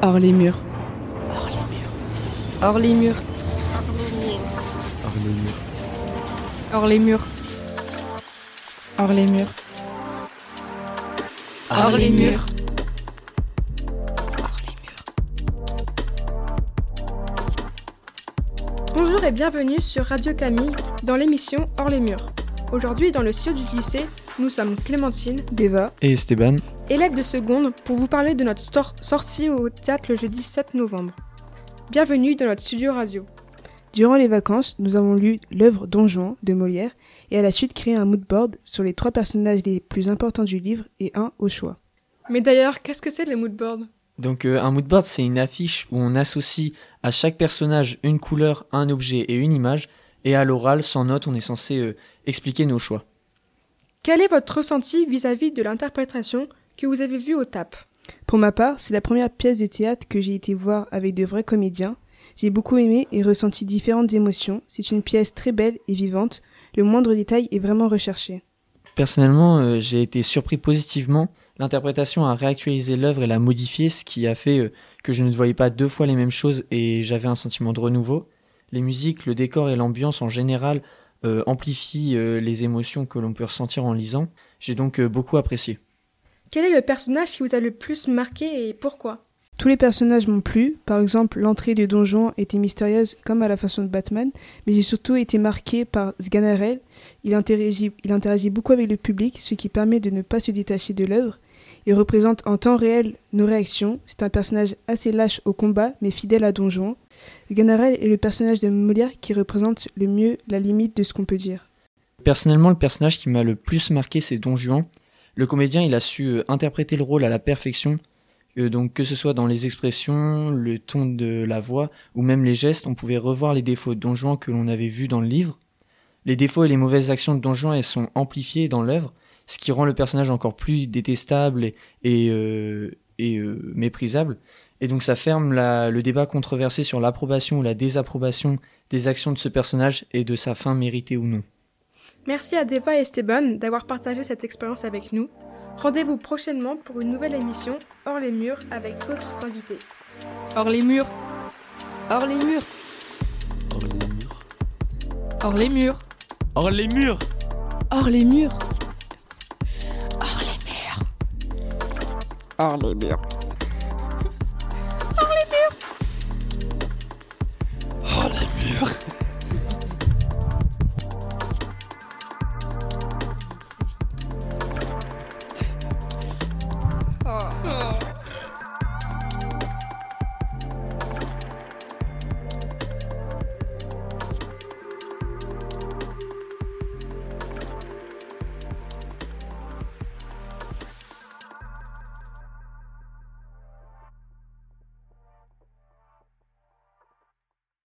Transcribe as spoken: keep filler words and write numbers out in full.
Hors les murs. Hors les murs. Hors les murs. Hors les murs. Hors les murs. Hors les murs. Bonjour et bienvenue sur Radio Camille dans l'émission Hors les murs. Aujourd'hui, dans le studio du lycée, nous sommes Clémentine, Deva et Esteban, élèves de seconde, pour vous parler de notre stor- sortie au théâtre le jeudi sept novembre. Bienvenue dans notre studio radio. Durant les vacances, nous avons lu l'œuvre Don Juan de Molière et à la suite créé un moodboard sur les trois personnages les plus importants du livre et un au choix. Mais d'ailleurs, qu'est-ce que c'est le moodboard ? Donc euh, un moodboard, c'est une affiche où on associe à chaque personnage une couleur, un objet et une image, et à l'oral, sans note, on est censé euh, expliquer nos choix. Quel est votre ressenti vis-à-vis de l'interprétation que vous avez vue au T A P ? Pour ma part, c'est la première pièce de théâtre que j'ai été voir avec de vrais comédiens. J'ai beaucoup aimé et ressenti différentes émotions. C'est une pièce très belle et vivante. Le moindre détail est vraiment recherché. Personnellement, euh, j'ai été surpris positivement. L'interprétation a réactualisé l'œuvre et l'a modifiée, ce qui a fait euh, que je ne voyais pas deux fois les mêmes choses et j'avais un sentiment de renouveau. Les musiques, le décor et l'ambiance en général euh, amplifient euh, les émotions que l'on peut ressentir en lisant. J'ai donc euh, beaucoup apprécié. Quel est le personnage qui vous a le plus marqué et pourquoi ? Tous les personnages m'ont plu. Par exemple, l'entrée de Don Juan était mystérieuse comme à la façon de Batman, mais j'ai surtout été marqué par Sganarelle. Il interagit, il interagit beaucoup avec le public, ce qui permet de ne pas se détacher de l'œuvre. Il représente en temps réel nos réactions. C'est un personnage assez lâche au combat, mais fidèle à Don Juan. Sganarelle est le personnage de Molière qui représente le mieux la limite de ce qu'on peut dire. Personnellement, le personnage qui m'a le plus marqué, c'est Don Juan. Le comédien, il a su euh, interpréter le rôle à la perfection. Euh, donc que ce soit dans les expressions, le ton de la voix ou même les gestes, on pouvait revoir les défauts de Don Juan que l'on avait vus dans le livre. Les défauts et les mauvaises actions de Don Juan, elles sont amplifiées dans l'œuvre, ce qui rend le personnage encore plus détestable et, et, euh, et euh, méprisable. Et donc ça ferme la, le débat controversé sur l'approbation ou la désapprobation des actions de ce personnage et de sa fin méritée ou non. Merci à Deva et Esteban d'avoir partagé cette expérience avec nous. Rendez-vous prochainement pour une nouvelle émission Hors les murs avec d'autres invités. Hors les murs. Hors les murs. Hors les murs. Hors les murs. Hors les murs. Hors les murs.